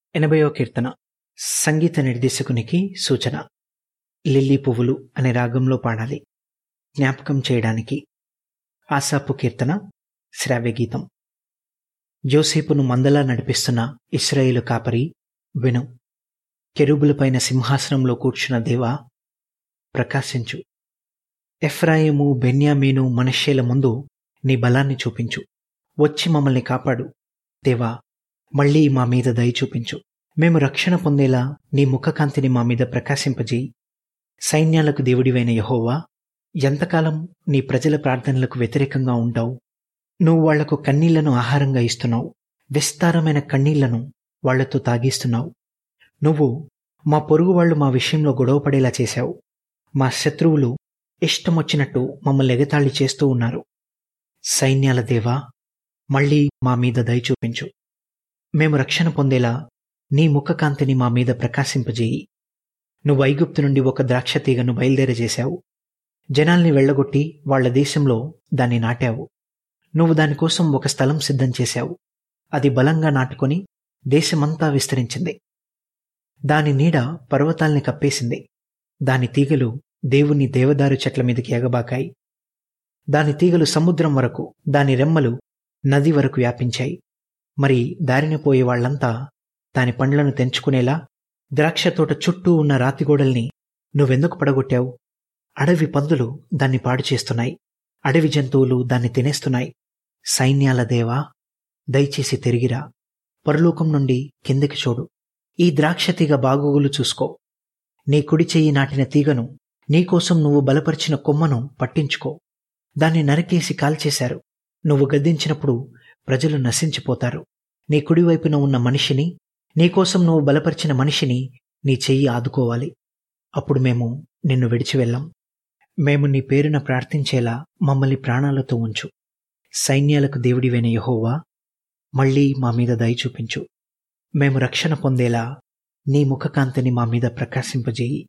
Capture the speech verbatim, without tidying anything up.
ఎనభైవ కీర్తన. సంగీత నిర్దేశకునికి సూచన. లిల్లీ పువ్వులు అనే రాగంలో పాడాలి. జ్ఞాపకం చేయడానికి ఆసాపు కీర్తన, శ్రావ్యగీతం. యోసేపును మందలా నడిపిస్తున్న ఇశ్రాయేలు కాపరి విను. కెరూబులపైన సింహాసనంలో కూర్చున్న దేవా ప్రకాశించు. ఎఫ్రాయిము, బెన్యామీను, మనష్షేల ముందు నీ బలాన్ని చూపించు. వచ్చి మమ్మల్ని కాపాడు. దేవా, మళ్లీ మా మీద దయ చూపించు. మేము రక్షణ పొందేలా నీ ముఖకాంతిని మా మీద ప్రకాశింపజేయి. సైన్యాలకు దేవుడివైన యెహోవా, ఎంతకాలం నీ ప్రజల ప్రార్థనలకు వ్యతిరేకంగా ఉంటావు? నువ్వు వాళ్లకు కన్నీళ్లను ఆహారంగా ఇస్తున్నావు, విస్తారమైన కన్నీళ్లను వాళ్లతో తాగిస్తున్నావు. నువ్వు మా పొరుగు వాళ్లు మా విషయంలో గొడవపడేలా చేశావు. మా శత్రువులు ఇష్టమొచ్చినట్టు మమ్మల్ని ఎగతాళి చేస్తూ ఉన్నారు. సైన్యాల దేవా, మళ్లీ మా మీద దయ చూపించు. మేము రక్షణ పొందేలా నీ ముఖకాంతిని మా మీద ప్రకాశింపజేయి. నువ్వు ఐగుప్తు నుండి ఒక ద్రాక్ష తీగను బయలుదేరజేశావు. జనాల్ని వెళ్లగొట్టి వాళ్ల దేశంలో దాన్ని నాటావు. నువ్వు దానికోసం ఒక స్థలం సిద్ధం చేశావు. అది బలంగా నాటుకొని దేశమంతా విస్తరించింది. దాని నీడ పర్వతాల్ని కప్పేసింది. దాని తీగలు దేవుని దేవదారు చెట్ల మీదకి ఎగబాకాయి. దాని తీగలు సముద్రం వరకు, దాని రెమ్మలు నది వరకు వ్యాపించాయి. మరి దారిన పోయే వాళ్లంతా దాని పండ్లను తెంచుకునేలా ద్రాక్ష తోట చుట్టూ ఉన్న రాతిగోడల్ని నువ్వెందుకు పడగొట్టావు? అడవి పందులు దాన్ని పాడు చేస్తున్నాయి. అడవి జంతువులు దాన్ని తినేస్తున్నాయి. సైన్యాల దేవా, దయచేసి తిరిగిరా. పరలోకం నుండి కిందకి చూడు. ఈ ద్రాక్ష తీగ బాగోగులు చూసుకో. నీ కుడి చెయ్యి నాటిన తీగను, నీకోసం నువ్వు బలపరిచిన కొమ్మను పట్టించుకో. దాన్ని నరికేసి కాల్చేశారు. నువ్వు గద్దించినప్పుడు ప్రజలు నశించిపోతారు. నీ కుడివైపున ఉన్న మనిషిని, నీకోసం నువ్వు బలపరిచిన మనిషిని నీ చెయ్యి ఆదుకోవాలి. అప్పుడు మేము నిన్ను విడిచి వెళ్ళం. మేము నీ పేరున ప్రార్థించేలా మమ్మల్ని ప్రాణాలతో ఉంచు. సైన్యాలకు దేవుడివైన యెహోవా, మళ్లీ మా మీద దయ చూపించు. మేము రక్షణ పొందేలా నీ ముఖకాంతిని మా మీద ప్రకాశింపజేయి.